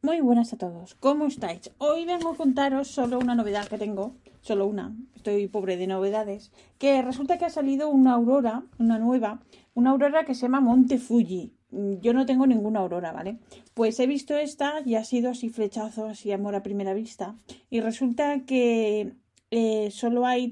Muy buenas a todos, ¿cómo estáis? Hoy vengo a contaros solo una novedad que tengo, solo una, estoy pobre de novedades, que resulta que ha salido una aurora, una aurora que se llama Monte Fuji. Yo no tengo ninguna aurora, ¿vale? Pues he visto esta y ha sido así flechazo, así amor a primera vista. Y resulta que solo hay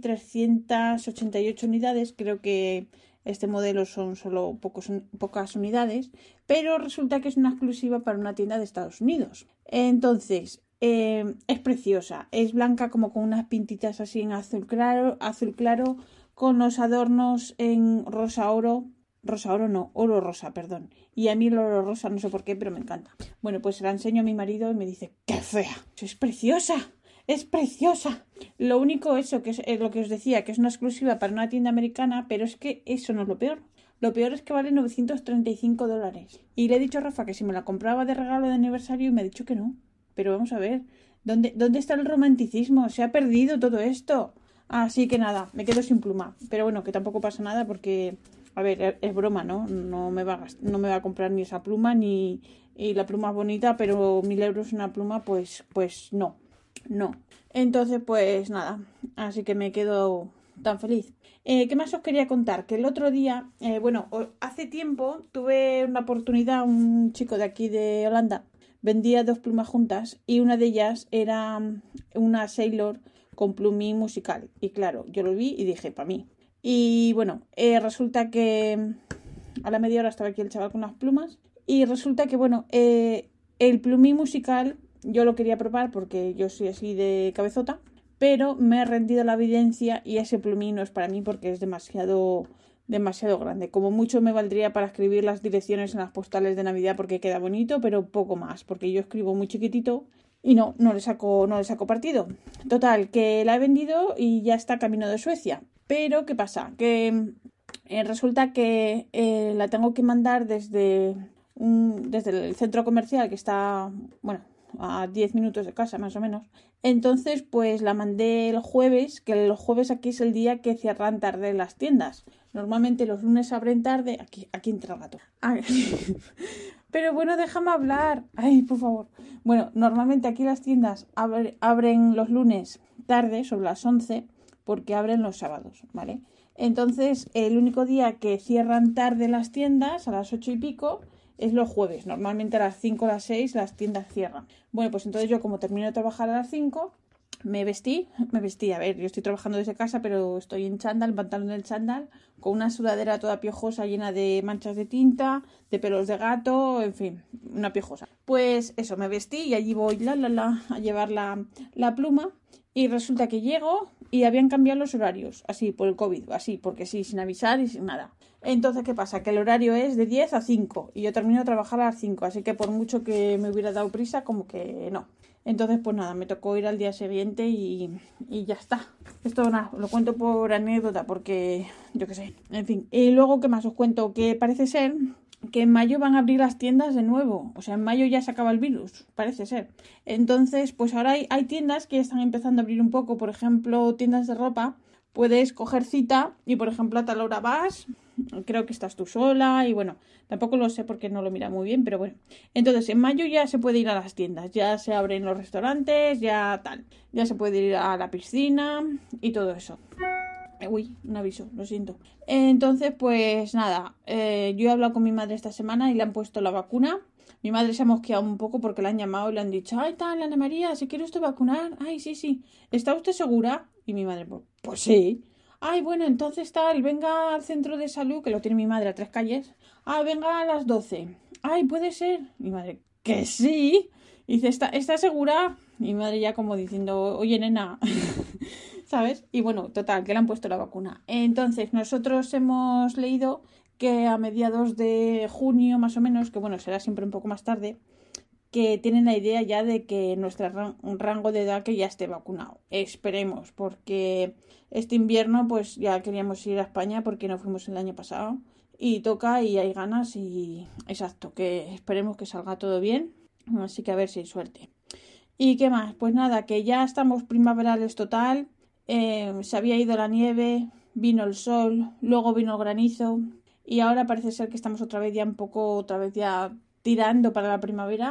388 unidades, creo que este modelo son solo pocas unidades, pero resulta que es una exclusiva para una tienda de Estados Unidos. Entonces, es preciosa, es blanca como con unas pintitas así en azul claro, con los adornos en rosa oro no, oro rosa, perdón. Y a mí el oro rosa no sé por qué, pero me encanta. Bueno, pues se la enseño a mi marido y me dice, ¡qué fea! ¡Es preciosa! ¡Es preciosa! Lo único eso, que es lo que os decía, que es una exclusiva para una tienda americana, pero es que eso no es lo peor. Lo peor es que vale $935. Y le he dicho a Rafa que si me la compraba de regalo de aniversario y me ha dicho que no. Pero vamos a ver, ¿dónde está el romanticismo? Se ha perdido todo esto. Así que nada, me quedo sin pluma. Pero bueno, que tampoco pasa nada porque, a ver, es broma, ¿no? No me va a comprar ni esa pluma ni y la pluma es bonita, pero 1.000 € una pluma, pues no. No. Entonces, pues nada, así que me quedo tan feliz. ¿Qué más os quería contar? Que el otro día, hace tiempo tuve una oportunidad, un chico de aquí de Holanda vendía 2 plumas juntas y una de ellas era una Sailor con plumín musical. Y claro, yo lo vi y dije, para mí. Y bueno, resulta que a la media hora estaba aquí el chaval con las plumas y resulta que, el plumín musical yo lo quería probar porque yo soy así de cabezota, pero me he rendido la evidencia y ese plumín no es para mí porque es demasiado grande. Como mucho me valdría para escribir las direcciones en las postales de Navidad porque queda bonito, pero poco más, porque yo escribo muy chiquitito y no le saco partido. Total, que la he vendido y ya está camino de Suecia. Pero, ¿qué pasa? Que resulta que la tengo que mandar desde el centro comercial que está, a 10 minutos de casa más o menos. Entonces, pues la mandé el jueves, que los jueves aquí es el día que cierran tarde las tiendas. Normalmente los lunes abren tarde. Aquí entra el gato. Pero bueno, déjame hablar. Ay, por favor. Bueno, normalmente aquí las tiendas abren los lunes tarde, sobre las 11, porque abren los sábados, ¿vale? Entonces, el único día que cierran tarde las tiendas, a las 8 y pico, es los jueves. Normalmente a las 5 o las 6 las tiendas cierran. Bueno, pues entonces yo, como termino de trabajar a las 5, me vestí, a ver, yo estoy trabajando desde casa, pero estoy en chándal, pantalón del chándal, con una sudadera toda piojosa llena de manchas de tinta, de pelos de gato, en fin, una piojosa. Pues eso, me vestí y allí voy, a llevar la pluma. Y resulta que llego y habían cambiado los horarios, así por el COVID, así, porque sí, sin avisar y sin nada. Entonces, ¿qué pasa? Que el horario es de 10 a 5 y yo termino de trabajar a las 5, así que por mucho que me hubiera dado prisa, como que no. Entonces, pues nada, me tocó ir al día siguiente y ya está. Esto nada, lo cuento por anécdota porque yo qué sé, en fin. Y luego, ¿qué más os cuento? Que parece ser que en mayo van a abrir las tiendas de nuevo. O sea, en mayo ya se acaba el virus, parece ser. Entonces, pues ahora hay tiendas que están empezando a abrir un poco. Por ejemplo, tiendas de ropa. Puedes coger cita y, por ejemplo, a tal hora vas. Creo que estás tú sola y bueno, tampoco lo sé porque no lo mira muy bien, pero bueno. Entonces, en mayo ya se puede ir a las tiendas. Ya se abren los restaurantes, ya tal. Ya se puede ir a la piscina y todo eso. Uy, un aviso, lo siento. Entonces, pues nada, yo he hablado con mi madre esta semana y le han puesto la vacuna. Mi madre se ha mosqueado un poco porque le han llamado y le han dicho, ay, tal, Ana María, ¿se quiere usted vacunar? Ay, sí, sí. ¿Está usted segura? Y mi madre, pues sí. Ay, bueno, entonces tal, venga al centro de salud, que lo tiene mi madre a 3 calles. Ah, venga a las 12. Ay, puede ser. Mi madre, que sí. Y dice, ¿está segura? Y mi madre ya como diciendo, oye, nena... ¿Sabes? Y bueno, total, que le han puesto la vacuna. Entonces, nosotros hemos leído que a mediados de junio, más o menos, que bueno, será siempre un poco más tarde, que tienen la idea ya de que nuestro rango de edad que ya esté vacunado. Esperemos, porque este invierno pues ya queríamos ir a España porque no fuimos el año pasado. Y toca y hay ganas y exacto, que esperemos que salga todo bien. Así que a ver si hay suerte. ¿Y qué más? Pues nada, que ya estamos primaverales total. Se había ido la nieve, vino el sol, luego vino el granizo y ahora parece ser que estamos otra vez ya tirando para la primavera.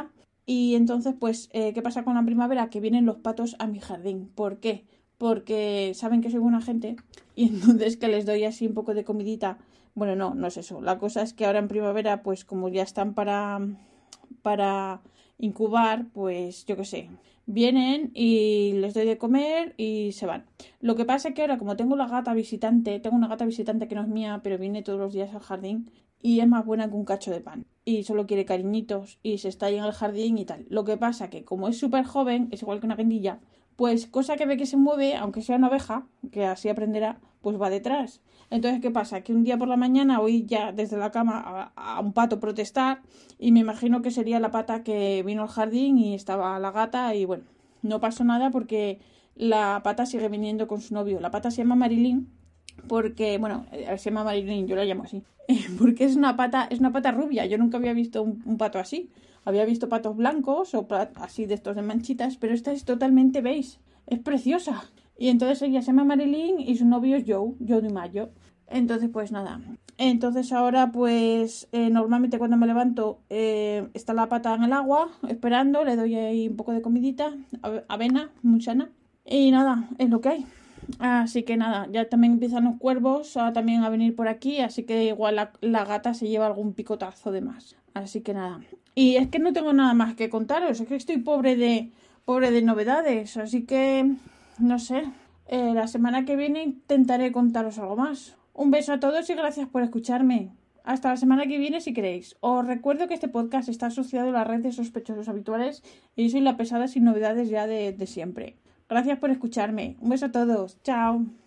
Y entonces, pues, ¿qué pasa con la primavera? Que vienen los patos a mi jardín. ¿Por qué? Porque saben que soy buena gente y entonces que les doy así un poco de comidita. Bueno, no, no es eso. La cosa es que ahora en primavera, pues como ya están para incubar, pues yo qué sé, vienen y les doy de comer y se van. Lo que pasa es que ahora como tengo la gata visitante, tengo una gata visitante que no es mía, pero viene todos los días al jardín y es más buena que un cacho de pan. Y solo quiere cariñitos y se está ahí en el jardín y tal. Lo que pasa que como es súper joven, es igual que una guindilla, pues cosa que ve que se mueve, aunque sea una oveja, que así aprenderá, pues va detrás. Entonces, ¿qué pasa? Que un día por la mañana oí ya desde la cama a un pato protestar y me imagino que sería la pata que vino al jardín y estaba la gata y bueno, no pasó nada porque la pata sigue viniendo con su novio. La pata se llama Marilyn porque, bueno, se llama Marilyn, yo la llamo así, porque es una pata rubia. Yo nunca había visto un pato así. Había visto patos blancos o así de estos de manchitas, pero esta es totalmente beige. Es preciosa. Y entonces ella se llama Marilyn y su novio es Joe DiMaggio. Entonces, pues nada. Entonces ahora, pues normalmente cuando me levanto está la pata en el agua esperando, le doy ahí un poco de comidita, avena, muchana. Y nada, es lo que hay. Así que nada, ya también empiezan los cuervos también a venir por aquí, así que igual la gata se lleva algún picotazo de más. Así que nada. Y es que no tengo nada más que contaros, es que estoy pobre de novedades, así que no sé. La semana que viene intentaré contaros algo más. Un beso a todos y gracias por escucharme. Hasta la semana que viene si queréis. Os recuerdo que este podcast está asociado a la red de sospechosos habituales y yo soy la pesada sin novedades ya de siempre. Gracias por escucharme. Un beso a todos. Chao.